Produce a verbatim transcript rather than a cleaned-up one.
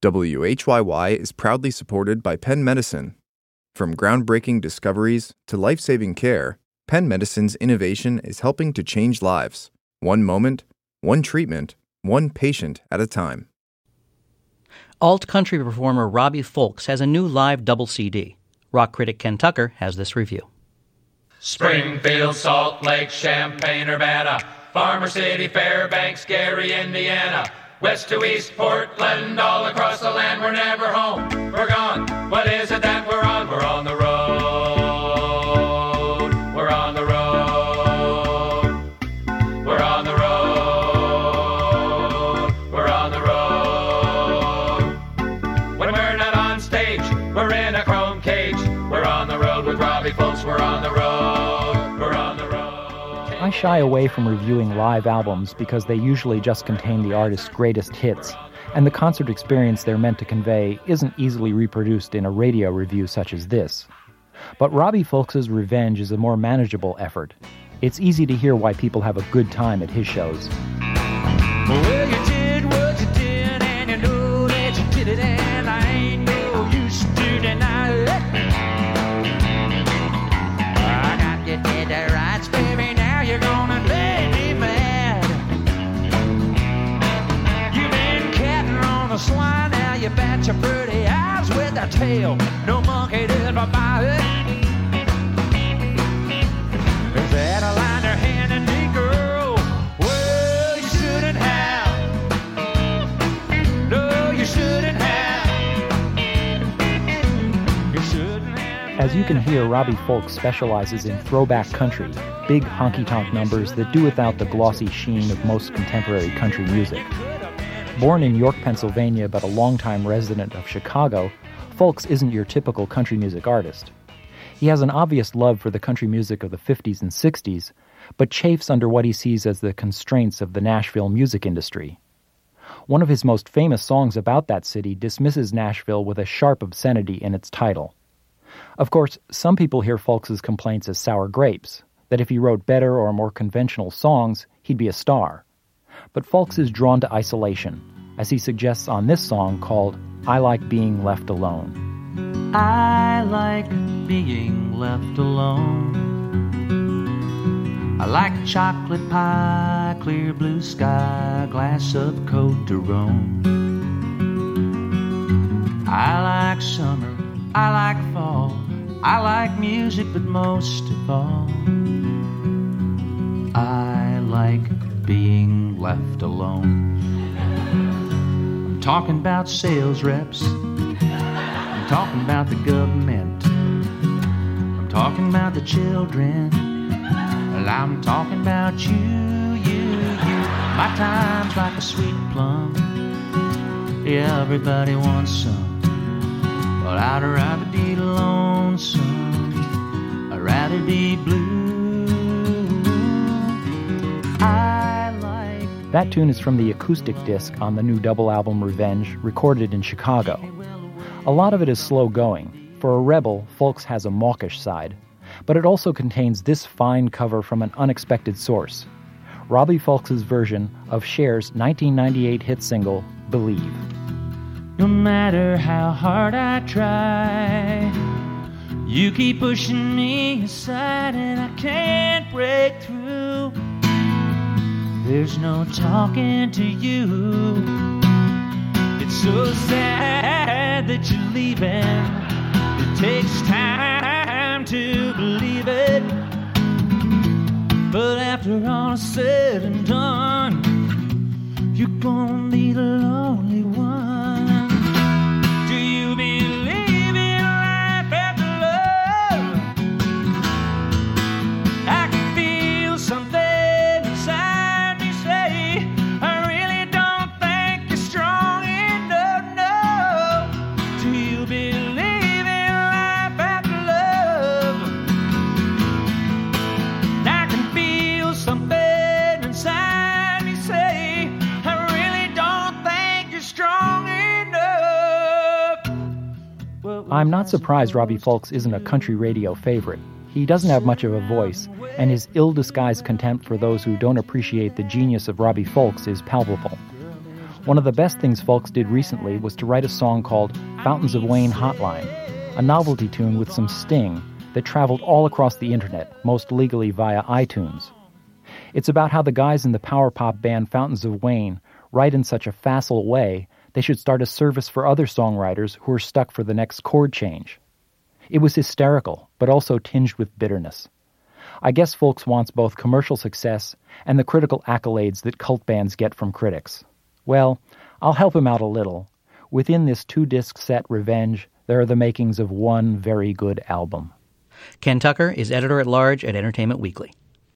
W H Y Y is proudly supported by Penn Medicine. From groundbreaking discoveries to life-saving care, Penn Medicine's innovation is helping to change lives, one moment, one treatment, one patient at a time. Alt-country performer Robbie Fulks has a new live double C D. Rock critic Ken Tucker has this review. Springfield, Salt Lake, Champaign, Urbana, Farmer City, Fairbanks, Gary, Indiana, west to east, Portland, all across the land. We're never home, we're gone. What is it that we're on? We're on the road. We're on the road. We're on the road. We're on the road. When we're not on stage, we're in a chrome cage. We're on the road with Robbie Fulks. We're on the road. We're on the road. I shy away from reviewing live albums because they usually just contain the artist's greatest hits, and the concert experience they're meant to convey isn't easily reproduced in a radio review such as this. But Robbie Fulks' Revenge is a more manageable effort. It's easy to hear why people have a good time at his shows. Well, you did what you did, and you know that you did it, and I ain't no use to deny it. I got you dead to rights, baby, now you're gonna make me mad. You've been catting on the swine, now you bat your pretty eyes with a tail. No monkey did my bite. Is that a line you're handing me, girl? Well, you shouldn't have. No, you shouldn't have. You shouldn't have. As you can hear, Robbie Fulks specializes in throwback country, big honky-tonk numbers that do without the glossy sheen of most contemporary country music. Born in York, Pennsylvania, but a longtime resident of Chicago, Fulks isn't your typical country music artist. He has an obvious love for the country music of the fifties and sixties, but chafes under what he sees as the constraints of the Nashville music industry. One of his most famous songs about that city dismisses Nashville with a sharp obscenity in its title. Of course, some people hear Fulks' complaints as sour grapes, that if he wrote better or more conventional songs, he'd be a star. But Fulks is drawn to isolation, as he suggests on this song called I Like Being Left Alone. I like being left alone. I like chocolate pie, clear blue sky, glass of Cote de Rome. I like summer, I like fall, I like music, but most of all, I like being left alone. I'm talking about sales reps, I'm talking about the government, I'm talking about the children, well, I'm talking about you, you, you. My time's like a sweet plum, yeah, everybody wants some, but I'd rather be lonesome, I'd rather be blue. I like... That tune is from the acoustic disc on the new double album Revenge, recorded in Chicago. A lot of it is slow going. For a rebel, Fulks has a mawkish side. But it also contains this fine cover from an unexpected source. Robbie Fulks' version of Cher's nineteen ninety-eight hit single, Believe. No matter how hard I try, you keep pushing me aside and I can't break through. There's no talking to you. It's so sad that you're leaving. It takes time to believe it. But after all is said and done, you're gonna be the lonely one. Do you believe in life after love? I can feel something inside me say, I really don't think you're strong enough, no. Do you believe in life after love? I can feel something inside me say, I really don't think you're strong enough. I'm not surprised Robbie Fulks isn't a country radio favorite. He doesn't have much of a voice, and his ill-disguised contempt for those who don't appreciate the genius of Robbie Fulks is palpable. One of the best things Folks did recently was to write a song called Fountains of Wayne Hotline, a novelty tune with some sting that traveled all across the internet, most legally via iTunes. It's about how the guys in the power pop band Fountains of Wayne write in such a facile way they should start a service for other songwriters who are stuck for the next chord change. It was hysterical, but also tinged with bitterness. I guess Folks wants both commercial success and the critical accolades that cult bands get from critics. Well, I'll help him out a little. Within this two-disc set Revenge, there are the makings of one very good album. Ken Tucker is editor-at-large at Entertainment Weekly.